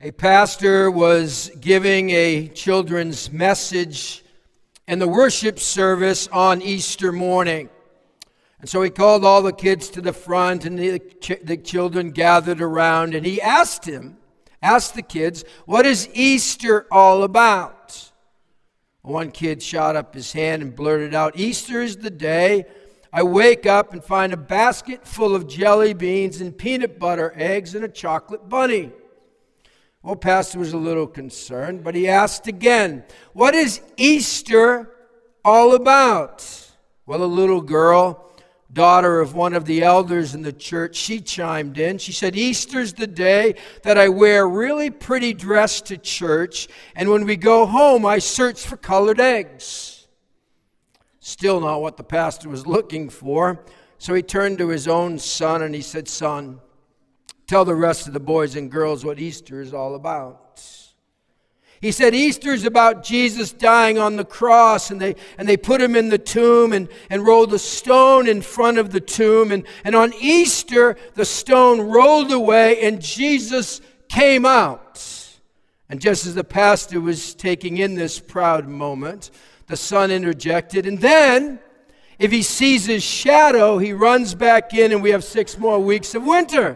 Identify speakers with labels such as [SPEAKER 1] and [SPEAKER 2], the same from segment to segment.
[SPEAKER 1] A pastor was giving a children's message in the worship service on Easter morning. And so he called all the kids to the front, and the children gathered around, and he asked the kids, what is Easter all about? One kid shot up his hand and blurted out, Easter is the day I wake up and find a basket full of jelly beans and peanut butter, eggs, and a chocolate bunny. Well, Pastor was a little concerned, but he asked again, what is Easter all about? Well, a little girl, daughter of one of the elders in the church, she chimed in. She said, Easter's the day that I wear a really pretty dress to church, and when we go home, I search for colored eggs. Still not what the pastor was looking for. So he turned to his own son and he said, son, tell the rest of the boys and girls what Easter is all about. He said Easter is about Jesus dying on the cross, and they put him in the tomb and rolled a stone in front of the tomb. And on Easter, the stone rolled away and Jesus came out. And just as the pastor was taking in this proud moment, the son interjected, and then if he sees his shadow, he runs back in and we have 6 more weeks of winter.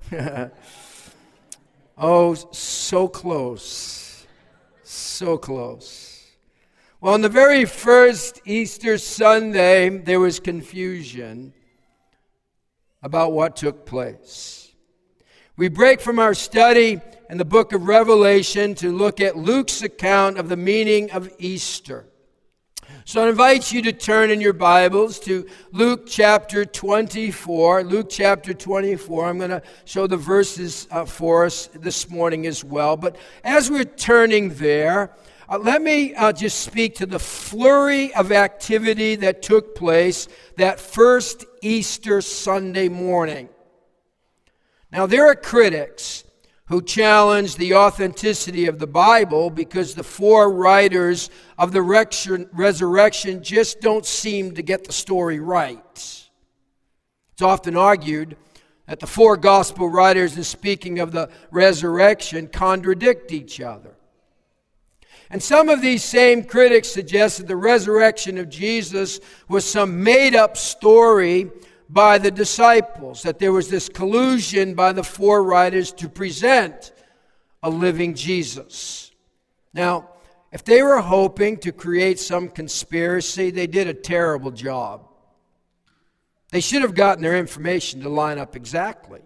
[SPEAKER 1] Oh, so close. So close. Well, on the very first Easter Sunday, there was confusion about what took place. We break from our study in the book of Revelation to look at Luke's account of the meaning of Easter. So I invite you to turn in your Bibles to Luke chapter 24. Luke chapter 24. I'm going to show the verses for us this morning as well. But as we're turning there, let me just speak to the flurry of activity that took place that first Easter Sunday morning. Now, there are critics who challenge the authenticity of the Bible because the 4 writers of the resurrection just don't seem to get the story right. It's often argued that the 4 gospel writers, in speaking of the resurrection, contradict each other. And some of these same critics suggest that the resurrection of Jesus was some made-up story by the disciples, that there was this collusion by the 4 writers to present a living Jesus. Now, if they were hoping to create some conspiracy, they did a terrible job. They should have gotten their information to line up exactly.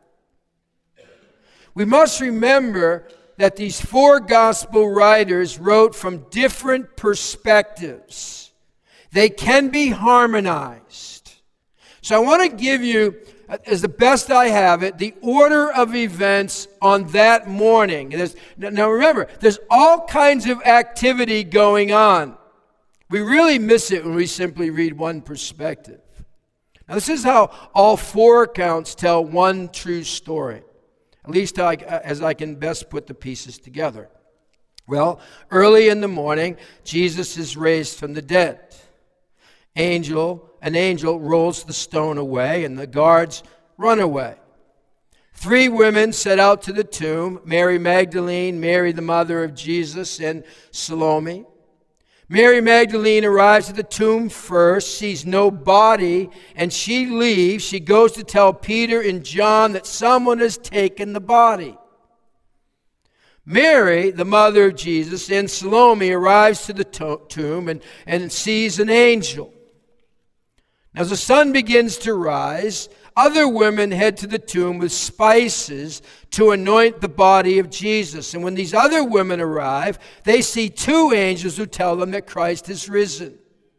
[SPEAKER 1] We must remember that these 4 gospel writers wrote from different perspectives. They can be harmonized. So I want to give you, as the best I have it, the order of events on that morning. Now remember, there's all kinds of activity going on. We really miss it when we simply read one perspective. Now this is how all 4 accounts tell one true story, at least as I can best put the pieces together. Well, early in the morning, Jesus is raised from the dead. An angel rolls the stone away, and the guards run away. 3 women set out to the tomb: Mary Magdalene, Mary the mother of Jesus, and Salome. Mary Magdalene arrives at the tomb first, sees no body, and she leaves. She goes to tell Peter and John that someone has taken the body. Mary, the mother of Jesus, and Salome arrives to the tomb and sees an angel. As the sun begins to rise, other women head to the tomb with spices to anoint the body of Jesus. And when these other women arrive, they see 2 angels who tell them that Christ has risen.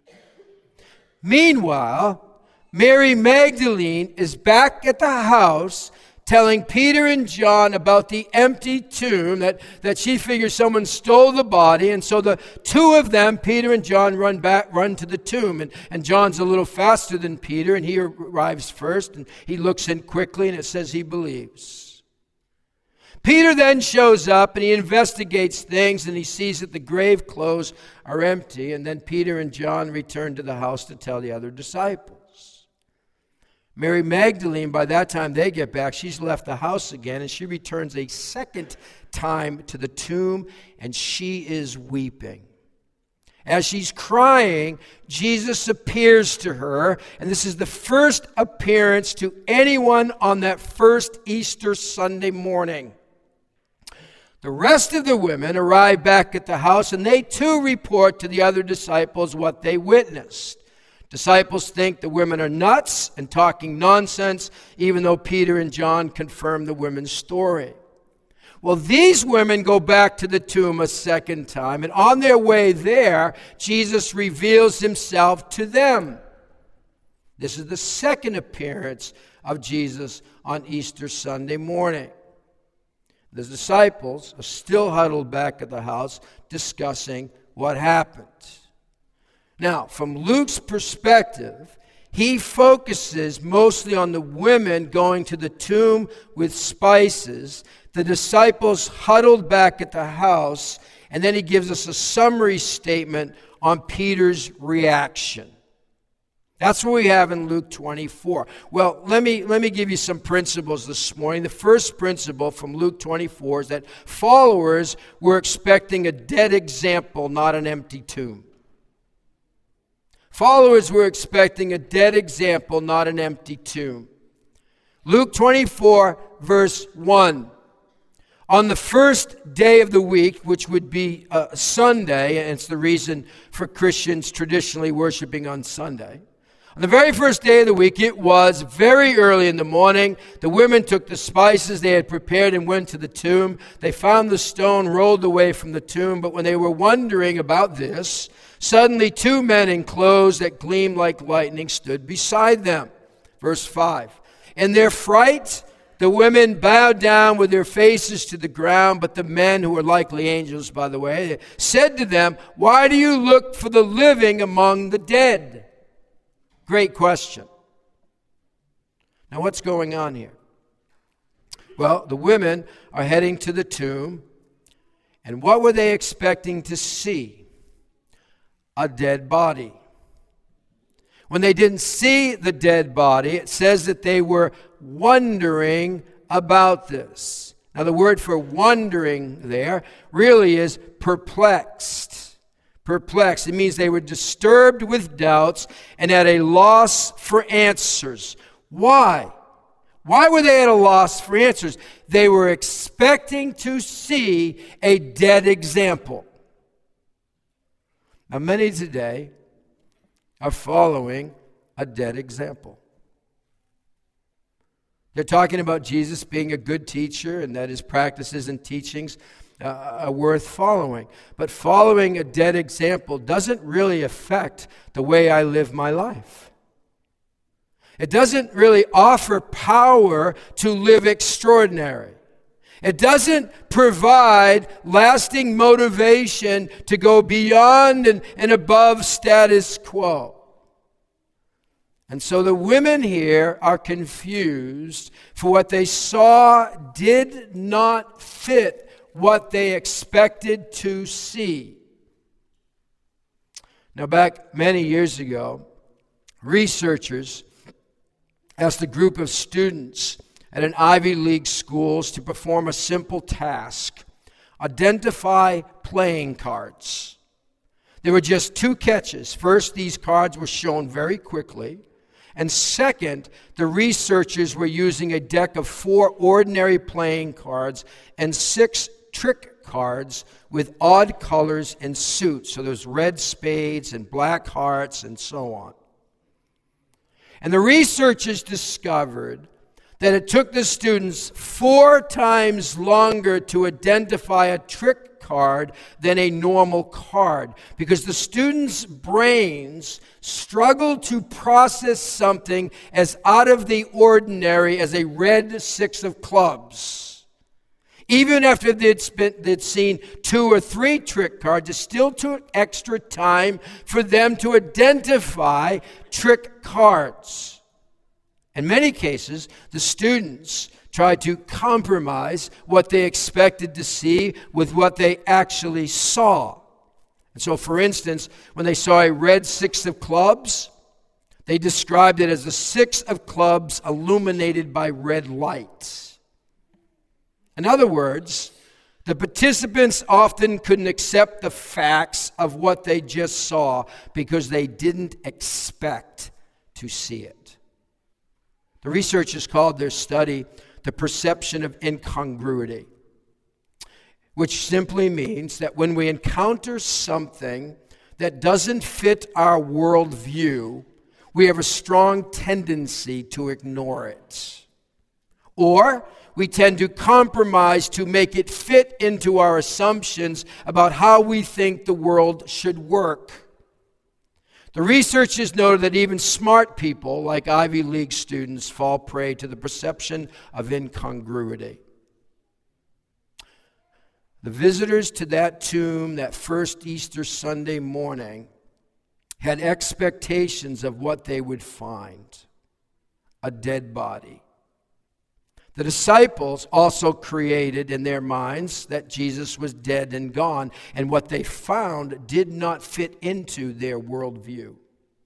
[SPEAKER 1] Meanwhile, Mary Magdalene is back at the house telling Peter and John about the empty tomb, that she figures someone stole the body. And so the 2 of them, Peter and John, run to the tomb. And John's a little faster than Peter, and he arrives first, and he looks in quickly, and it says he believes. Peter then shows up, and he investigates things, and he sees that the grave clothes are empty. And then Peter and John return to the house to tell the other disciples. Mary Magdalene, by that time they get back, she's left the house again, and she returns a second time to the tomb, and she is weeping. As she's crying, Jesus appears to her, and this is the first appearance to anyone on that first Easter Sunday morning. The rest of the women arrive back at the house, and they too report to the other disciples what they witnessed. Disciples think the women are nuts and talking nonsense, even though Peter and John confirm the women's story. Well, these women go back to the tomb a second time, and on their way there, Jesus reveals himself to them. This is the second appearance of Jesus on Easter Sunday morning. The disciples are still huddled back at the house discussing what happened. Now, from Luke's perspective, he focuses mostly on the women going to the tomb with spices, the disciples huddled back at the house, and then he gives us a summary statement on Peter's reaction. That's what we have in Luke 24. Well, let me give you some principles this morning. The first principle from Luke 24 is that followers were expecting a dead example, not an empty tomb. Followers were expecting a dead example, not an empty tomb. Luke 24, verse 1. On the first day of the week, which would be Sunday, and it's the reason for Christians traditionally worshiping on Sunday. On the very first day of the week, it was very early in the morning. The women took the spices they had prepared and went to the tomb. They found the stone rolled away from the tomb, but when they were wondering about this, suddenly two men in clothes that gleamed like lightning stood beside them. Verse 5. In their fright, the women bowed down with their faces to the ground, but the men, who were likely angels, by the way, said to them, "Why do you look for the living among the dead?" Great question. Now, what's going on here? Well, the women are heading to the tomb, and what were they expecting to see? A dead body. When they didn't see the dead body, it says that they were wondering about this. Now, the word for wondering there really is perplexed. Perplexed. It means they were disturbed with doubts and at a loss for answers. Why? Why were they at a loss for answers? They were expecting to see a dead example. Now, many today are following a dead example. They're talking about Jesus being a good teacher and that his practices and teachings are worth following. But following a dead example doesn't really affect the way I live my life. It doesn't really offer power to live extraordinary. It doesn't provide lasting motivation to go beyond and above status quo. And so the women here are confused, for what they saw did not fit what they expected to see. Now, back many years ago, researchers asked a group of students at an Ivy League schools to perform a simple task: identify playing cards. There were just two catches. First, these cards were shown very quickly. And second, the researchers were using a deck of 4 ordinary playing cards and 6 trick cards with odd colors and suits. So there's red spades and black hearts and so on. And the researchers discovered that it took the students 4 times longer to identify a trick card than a normal card, because the students' brains struggled to process something as out of the ordinary as a red 6 of clubs. Even after they'd seen 2 or 3 trick cards, it still took extra time for them to identify trick cards. In many cases, the students tried to compromise what they expected to see with what they actually saw. And so, for instance, when they saw a red 6 of clubs, They described it as a six of clubs illuminated by red lights. In other words, the participants often couldn't accept the facts of what they just saw because they didn't expect to see it. The researchers called their study the perception of incongruity, which simply means that when we encounter something that doesn't fit our worldview, we have a strong tendency to ignore it. Or we tend to compromise to make it fit into our assumptions about how we think the world should work. The researchers noted that even smart people, like Ivy League students, fall prey to the perception of incongruity. The visitors to that tomb that first Easter Sunday morning had expectations of what they would find: a dead body. The disciples also created in their minds that Jesus was dead and gone, and what they found did not fit into their worldview.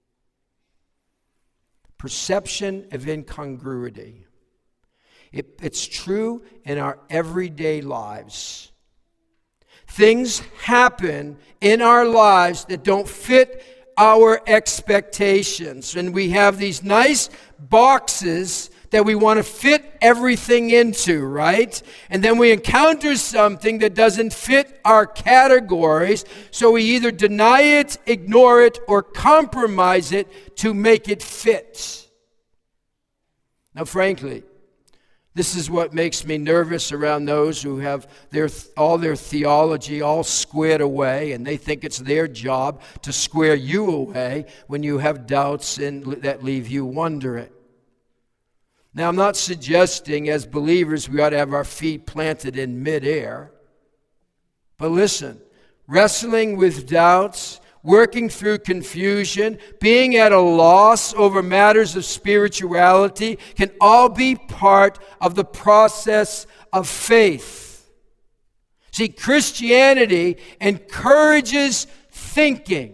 [SPEAKER 1] Perception of incongruity. It's true in our everyday lives. Things happen in our lives that don't fit our expectations. And we have these nice boxes that we want to fit everything into, right? And then we encounter something that doesn't fit our categories, so we either deny it, ignore it, or compromise it to make it fit. Now, frankly, this is what makes me nervous around those who have all their theology all squared away, and they think it's their job to square you away when you have doubts that leave you wondering. Now, I'm not suggesting as believers we ought to have our feet planted in midair. But listen, wrestling with doubts, working through confusion, being at a loss over matters of spirituality can all be part of the process of faith. See, Christianity encourages thinking.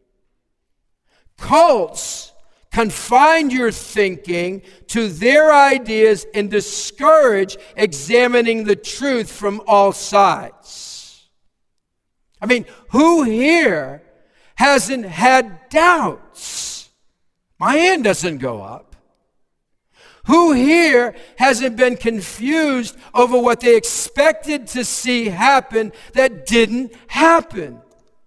[SPEAKER 1] Cults confine your thinking to their ideas and discourage examining the truth from all sides. I mean, who here hasn't had doubts? My hand doesn't go up. Who here hasn't been confused over what they expected to see happen that didn't happen?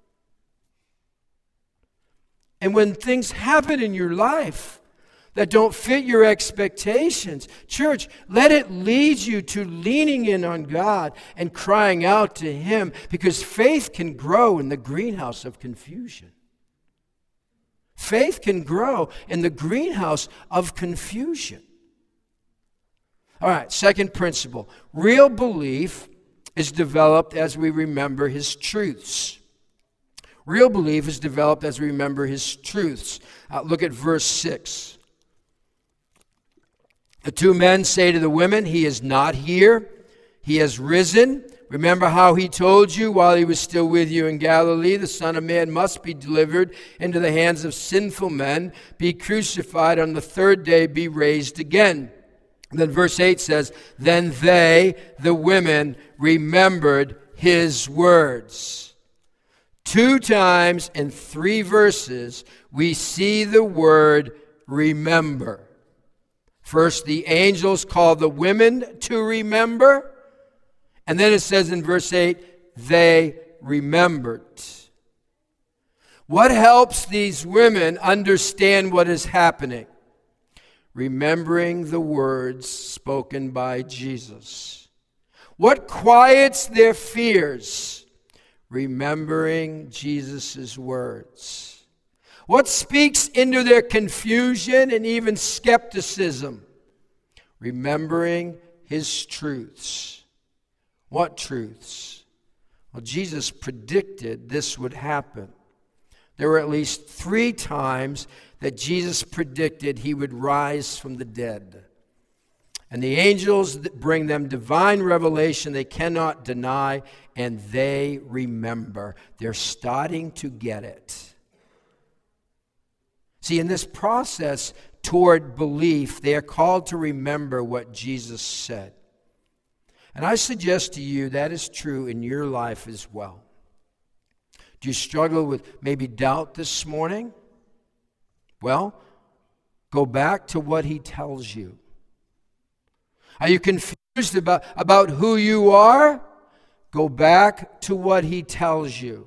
[SPEAKER 1] And when things happen in your life that don't fit your expectations, church, let it lead you to leaning in on God and crying out to Him, because faith can grow in the greenhouse of confusion. Faith can grow in the greenhouse of confusion. All right, second principle. Real belief is developed as we remember His truths. Real belief is developed as we remember His truths. Look at verse 6. The two men say to the women, "He is not here. He has risen. Remember how He told you while He was still with you in Galilee, the Son of Man must be delivered into the hands of sinful men, be crucified, on the third day be raised again." And then verse 8 says, "Then they, the women, remembered His words." 2 times in 3 verses, we see the word remember. First, the angels call the women to remember. And then it says in verse 8, they remembered. What helps these women understand what is happening? Remembering the words spoken by Jesus. What quiets their fears? Remembering Jesus' words. What speaks into their confusion and even skepticism? Remembering His truths. What truths? Well, Jesus predicted this would happen. There were at least 3 times that Jesus predicted He would rise from the dead. And the angels bring them divine revelation they cannot deny, and they remember. They're starting to get it. See, in this process toward belief, they are called to remember what Jesus said. And I suggest to you that is true in your life as well. Do you struggle with maybe doubt this morning? Well, go back to what he tells you. Are you confused about who you are? Go back to what he tells you.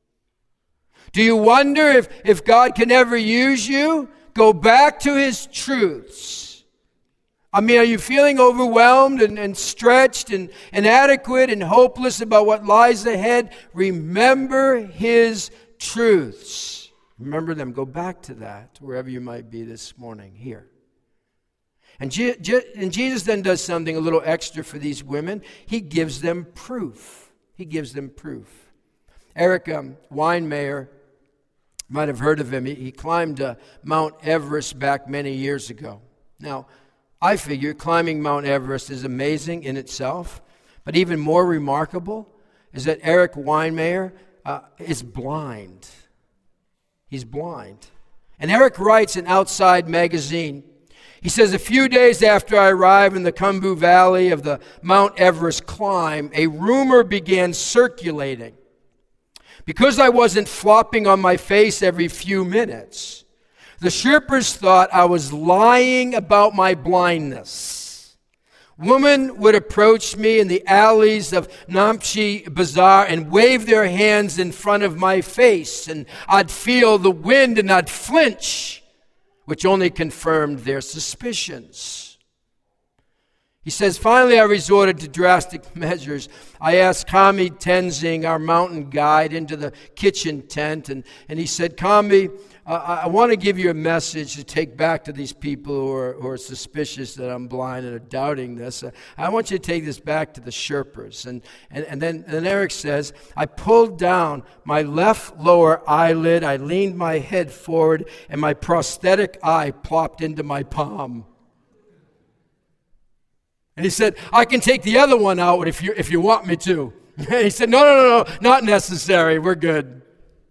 [SPEAKER 1] Do you wonder if God can ever use you? Go back to his truths. I mean, are you feeling overwhelmed and stretched and inadequate and hopeless about what lies ahead? Remember his truths. Remember them. Go back to that, wherever you might be this morning, here. And Jesus then does something a little extra for these women. He gives them proof. He gives them proof. Eric Weinmayer, might have heard of him. He climbed Mount Everest back many years ago. Now, I figure climbing Mount Everest is amazing in itself, but even more remarkable is that Eric Weinmayer is blind. He's blind. And Eric writes in Outside magazine, he says, a few days after I arrived in the Khumbu Valley of the Mount Everest climb, a rumor began circulating. Because I wasn't flopping on my face every few minutes, the Sherpas thought I was lying about my blindness. Women would approach me in the alleys of Namche Bazaar and wave their hands in front of my face, and I'd feel the wind and I'd flinch, which only confirmed their suspicions. He says, finally I resorted to drastic measures. I asked Kami Tenzing, our mountain guide, into the kitchen tent, and he said, Kami, I want to give you a message to take back to these people who are suspicious that I'm blind and are doubting this. I want you to take this back to the Sherpas. And then Eric says, I pulled down my left lower eyelid, I leaned my head forward, and my prosthetic eye plopped into my palm. And he said, I can take the other one out if you want me to. And he said, no, not necessary. We're good.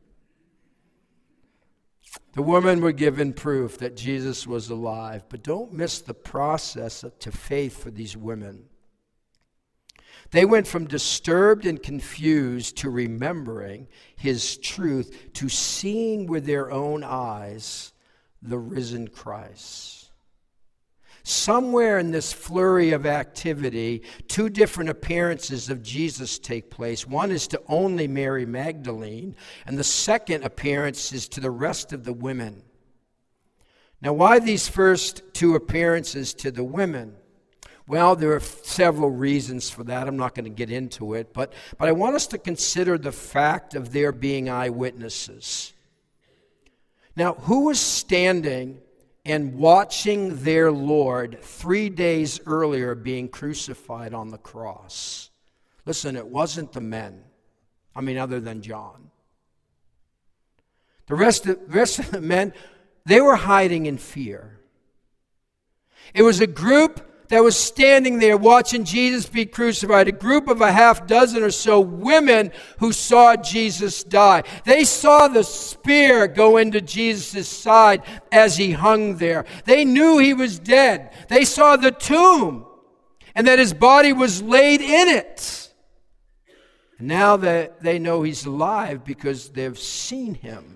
[SPEAKER 1] The women were given proof that Jesus was alive. But don't miss the process to faith for these women. They went from disturbed and confused to remembering his truth, to seeing with their own eyes the risen Christ. Somewhere in this flurry of activity, two different appearances of Jesus take place. One is to only Mary Magdalene, and the second appearance is to the rest of the women. Now, why these first two appearances to the women? Well, there are several reasons for that. I'm not going to get into it, but I want us to consider the fact of their being eyewitnesses. Now, who was standing and watching their Lord 3 days earlier being crucified on the cross? Listen, it wasn't the men. Other than John. The rest of the men, they were hiding in fear. It was a group that was standing there watching Jesus be crucified, a group of a half dozen or so women who saw Jesus die. They saw the spear go into Jesus' side as he hung there. They knew he was dead. They saw the tomb and that his body was laid in it. And now that they know he's alive because they've seen him.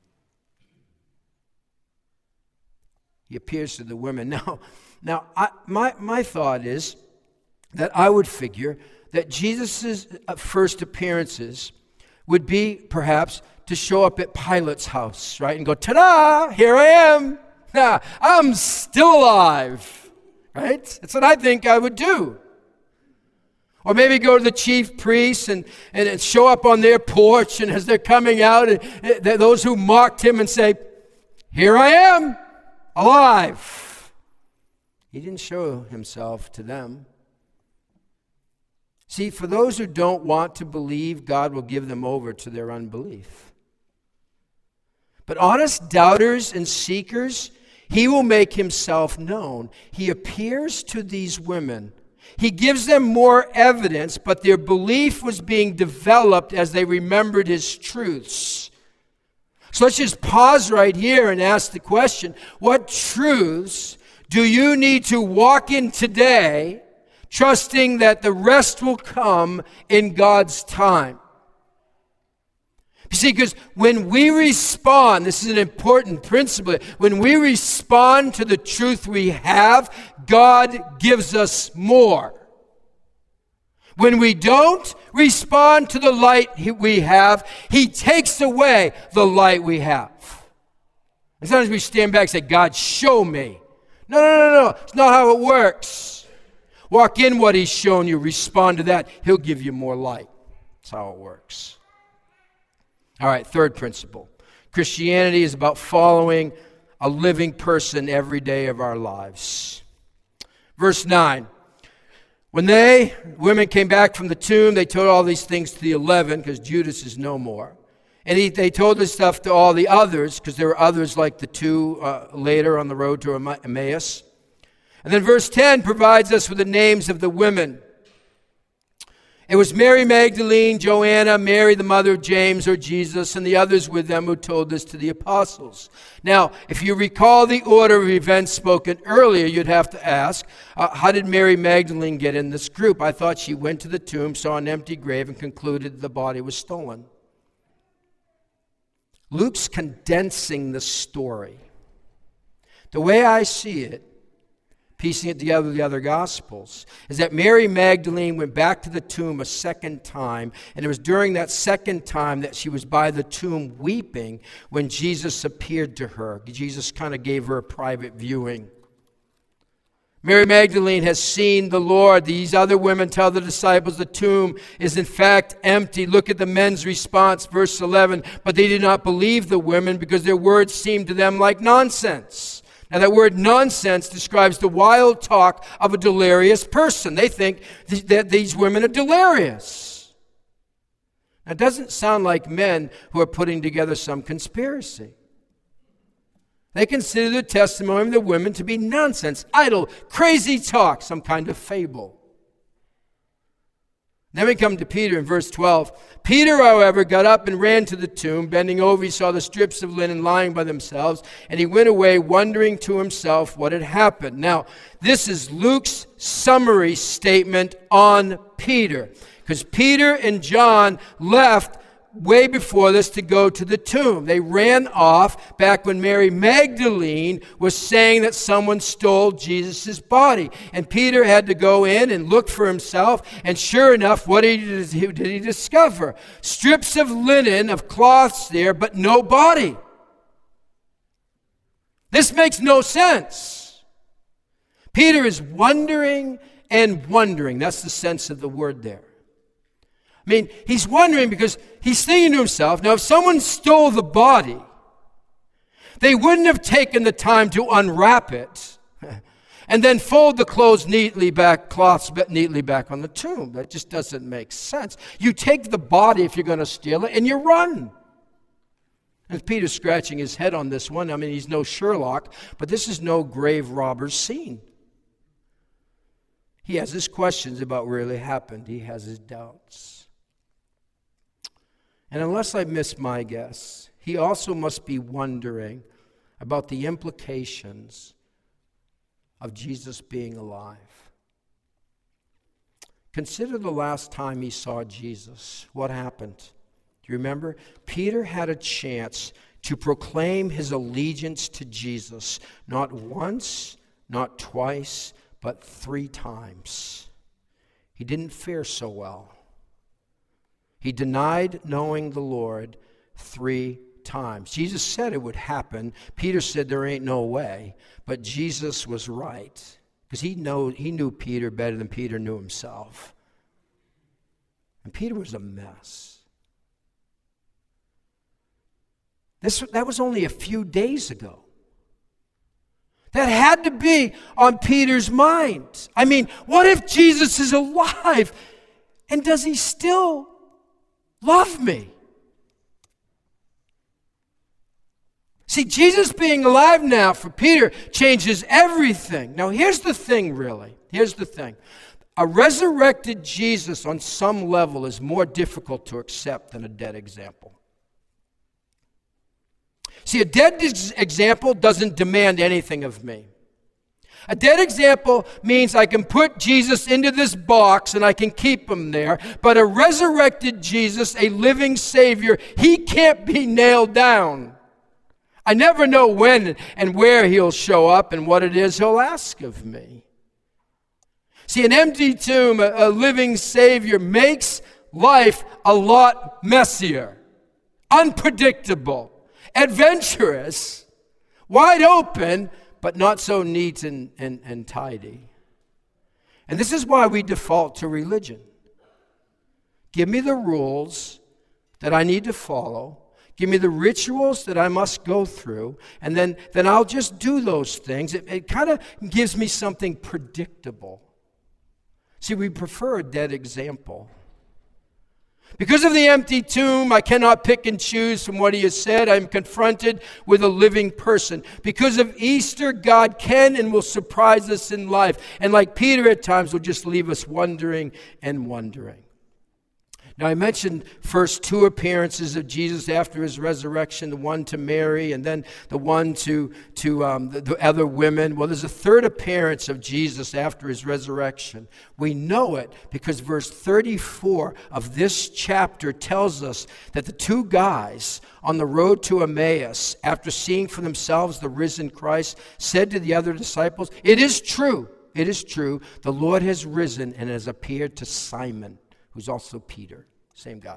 [SPEAKER 1] He appears to the women. Now, my thought is that I would figure that Jesus' first appearances would be perhaps to show up at Pilate's house, right? And go, ta-da, here I am. I'm still alive, right? That's what I think I would do. Or maybe go to the chief priests and show up on their porch, and as they're coming out, and those who mocked him and say, here I am, alive. He didn't show himself to them. See, for those who don't want to believe, God will give them over to their unbelief. But honest doubters and seekers, he will make himself known. He appears to these women. He gives them more evidence, but their belief was being developed as they remembered his truths. So let's just pause right here and ask the question, what truths do you need to walk in today, trusting that the rest will come in God's time? You see, because when we respond, this is an important principle, when we respond to the truth we have, God gives us more. When we don't respond to the light we have, He takes away the light we have. And sometimes we stand back and say, God, show me. No. It's not how it works. Walk in what He's shown you. Respond to that. He'll give you more light. That's how it works. All right, third principle. Christianity is about following a living person every day of our lives. Verse 9. When women came back from the tomb, they told all these things to the 11, because Judas is no more. And they told this stuff to all the others, because there were others like the two later on the road to Emmaus. And then verse 10 provides us with the names of the women. It was Mary Magdalene, Joanna, Mary the mother of James or Jesus, and the others with them who told this to the apostles. Now, if you recall the order of events spoken earlier, you'd have to ask, how did Mary Magdalene get in this group? I thought she went to the tomb, saw an empty grave, and concluded the body was stolen. Luke's condensing the story. The way I see it, piecing it together with the other Gospels, is that Mary Magdalene went back to the tomb a second time, and it was during that second time that she was by the tomb weeping when Jesus appeared to her. Jesus kind of gave her a private viewing. Mary Magdalene has seen the Lord. These other women tell the disciples the tomb is in fact empty. Look at the men's response, verse 11. But they did not believe the women because their words seemed to them like nonsense. Now that word nonsense describes the wild talk of a delirious person. They think that these women are delirious. Now it doesn't sound like men who are putting together some conspiracy. They consider the testimony of the women to be nonsense, idle, crazy talk, some kind of fable. Then we come to Peter in verse 12. Peter, however, got up and ran to the tomb. Bending over, he saw the strips of linen lying by themselves, and he went away wondering to himself what had happened. Now, this is Luke's summary statement on Peter, because Peter and John left way before this to go to the tomb. They ran off back when Mary Magdalene was saying that someone stole Jesus' body. And Peter had to go in and look for himself. And sure enough, what did he discover? Strips of linen, of cloths there, but no body. This makes no sense. Peter is wondering and wondering. That's the sense of the word there. I mean, he's wondering because he's thinking to himself, now if someone stole the body, they wouldn't have taken the time to unwrap it and then fold the cloths neatly back on the tomb. That just doesn't make sense. You take the body if you're going to steal it and you run. And Peter's scratching his head on this one. I mean, he's no Sherlock, but this is no grave robber's scene. He has his questions about what really happened. He has his doubts. And unless I miss my guess, he also must be wondering about the implications of Jesus being alive. Consider the last time he saw Jesus. What happened? Do you remember? Peter had a chance to proclaim his allegiance to Jesus, not once, not twice, but 3 times. He didn't fare so well. He denied knowing the Lord 3 times. Jesus said it would happen. Peter said there ain't no way. But Jesus was right. Because he knew Peter better than Peter knew himself. And Peter was a mess. That was only a few days ago. That had to be on Peter's mind. I mean, what if Jesus is alive? And does he still love me? See, Jesus being alive now for Peter changes everything. Now, here's the thing, really. Here's the thing. A resurrected Jesus on some level is more difficult to accept than a dead example. See, a dead example doesn't demand anything of me. A dead example means I can put Jesus into this box and I can keep him there. But a resurrected Jesus, a living Savior, he can't be nailed down. I never know when and where he'll show up and what it is he'll ask of me. See, an empty tomb, a living Savior, makes life a lot messier, unpredictable, adventurous, wide open, but not so neat and tidy. And this is why we default to religion. Give me the rules that I need to follow. Give me the rituals that I must go through, and then I'll just do those things. It kind of gives me something predictable. See, we prefer a dead example. Because of the empty tomb, I cannot pick and choose from what he has said. I'm confronted with a living person. Because of Easter, God can and will surprise us in life. And like Peter at times, will just leave us wondering and wondering. Now, I mentioned first two appearances of Jesus after his resurrection, the one to Mary and then the one to the other women. Well, there's a third appearance of Jesus after his resurrection. We know it because verse 34 of this chapter tells us that the two guys on the road to Emmaus, after seeing for themselves the risen Christ, said to the other disciples, it is true, the Lord has risen and has appeared to Simon, who's also Peter, same guy.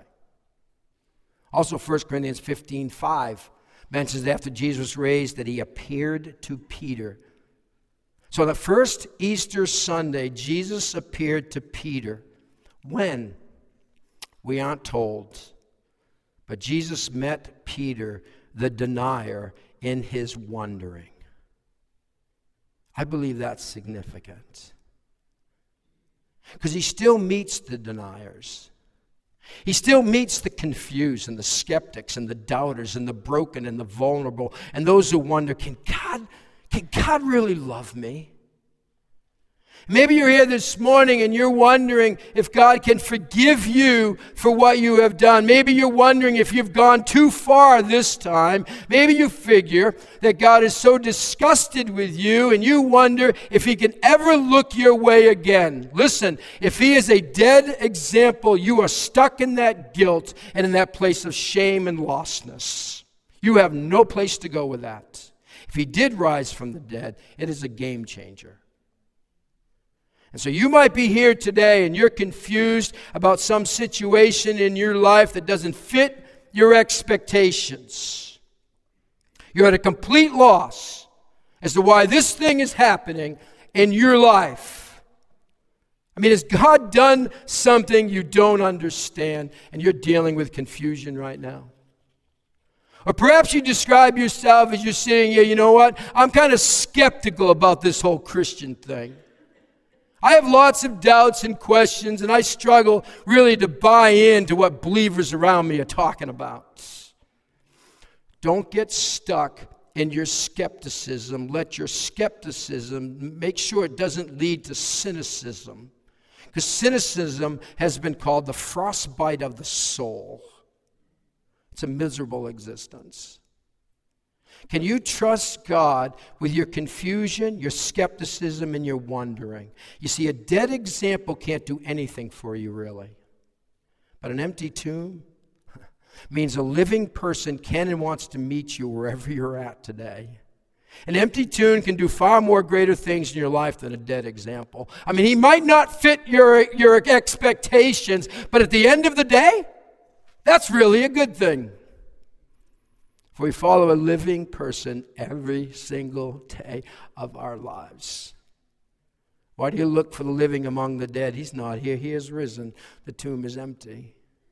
[SPEAKER 1] Also, 1 Corinthians 15:5 mentions that after Jesus was raised that he appeared to Peter. So the first Easter Sunday, Jesus appeared to Peter. When? We aren't told. But Jesus met Peter, the denier, in his wandering. I believe that's significant. Because he still meets the deniers. He still meets the confused and the skeptics and the doubters and the broken and the vulnerable and those who wonder, can God really love me? Maybe you're here this morning and you're wondering if God can forgive you for what you have done. Maybe you're wondering if you've gone too far this time. Maybe you figure that God is so disgusted with you and you wonder if he can ever look your way again. Listen, if he is a dead example, you are stuck in that guilt and in that place of shame and lostness. You have no place to go with that. If he did rise from the dead, it is a game changer. And so you might be here today and you're confused about some situation in your life that doesn't fit your expectations. You're at a complete loss as to why this thing is happening in your life. I mean, has God done something you don't understand and you're dealing with confusion right now? Or perhaps you describe yourself as you're sitting here, you know what? I'm kind of skeptical about this whole Christian thing. I have lots of doubts and questions, and I struggle really to buy into what believers around me are talking about. Don't get stuck in your skepticism. Let your skepticism make sure it doesn't lead to cynicism. Because cynicism has been called the frostbite of the soul. It's a miserable existence. Can you trust God with your confusion, your skepticism, and your wondering? You see, a dead example can't do anything for you, really. But an empty tomb means a living person can and wants to meet you wherever you're at today. An empty tomb can do far more greater things in your life than a dead example. I mean, he might not fit your expectations, but at the end of the day, that's really a good thing. For we follow a living person every single day of our lives. Why do you look for the living among the dead? He's not here. He is risen. The tomb is empty.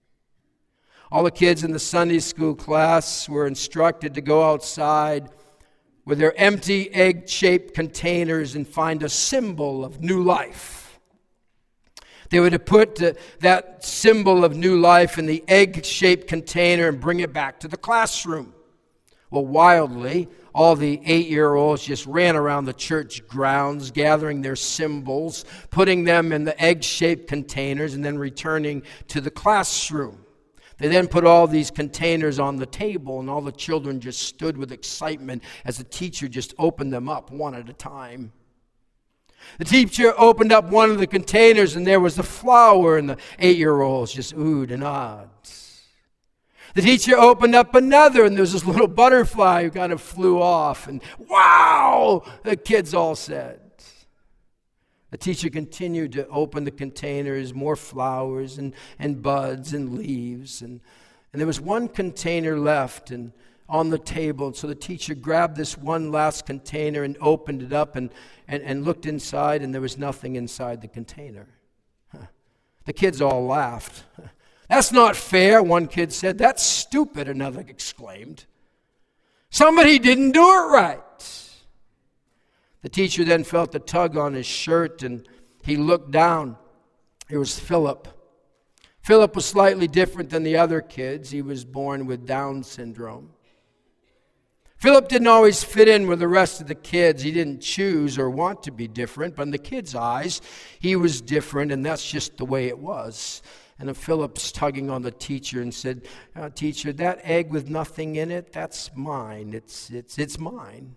[SPEAKER 1] All the kids in the Sunday school class were instructed to go outside with their empty egg-shaped containers and find a symbol of new life. They would have put that symbol of new life in the egg-shaped container and bring it back to the classroom. Well, wildly, all the 8-year-olds just ran around the church grounds, gathering their symbols, putting them in the egg-shaped containers, and then returning to the classroom. They then put all these containers on the table, and all the children just stood with excitement as the teacher just opened them up one at a time. The teacher opened up one of the containers, and there was the flower, and the 8-year-olds just oohed and ahed. The teacher opened up another, and there was this little butterfly who kind of flew off, and wow, the kids all said. The teacher continued to open the containers, more flowers and buds and leaves, and there was one container left and on the table. And so the teacher grabbed this one last container and opened it up and looked inside, and there was nothing inside the container. The kids all laughed. "That's not fair," one kid said. "That's stupid," another exclaimed. "Somebody didn't do it right." The teacher then felt a tug on his shirt, and he looked down. It was Philip. Philip was slightly different than the other kids. He was born with Down syndrome. Philip didn't always fit in with the rest of the kids. He didn't choose or want to be different, but in the kids' eyes, he was different, and that's just the way it was. And then Philip's tugging on the teacher and said, "Teacher, that egg with nothing in it, that's mine. It's mine."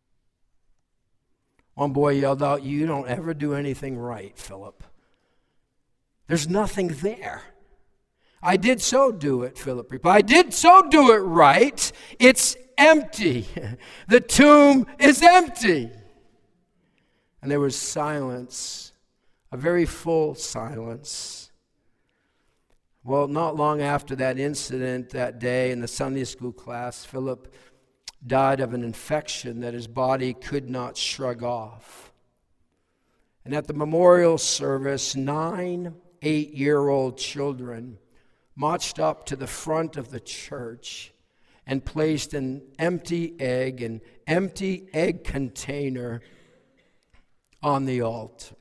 [SPEAKER 1] One boy yelled out, "You don't ever do anything right, Philip. There's nothing there." "I did so do it," Philip replied. "I did so do it right. It's empty. The tomb is empty." And there was silence, a very full silence. Well, not long after that incident that day in the Sunday school class, Philip died of an infection that his body could not shrug off. And at the memorial service, 9 8-year-old children marched up to the front of the church and placed an empty egg container on the altar.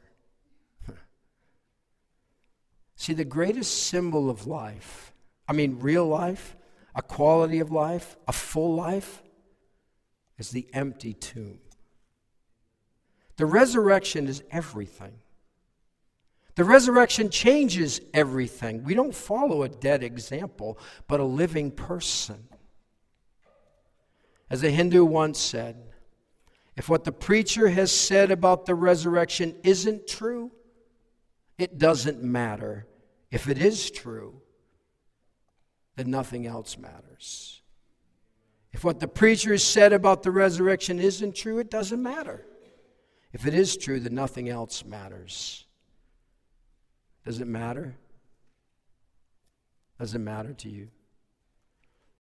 [SPEAKER 1] See, the greatest symbol of life, real life, a quality of life, a full life, is the empty tomb. The resurrection is everything. The resurrection changes everything. We don't follow a dead example, but a living person. As a Hindu once said, if what the preacher has said about the resurrection isn't true, it doesn't matter. If it is true, then nothing else matters. If what the preacher has said about the resurrection isn't true, it doesn't matter. If it is true, then nothing else matters. Does it matter? Does it matter to you?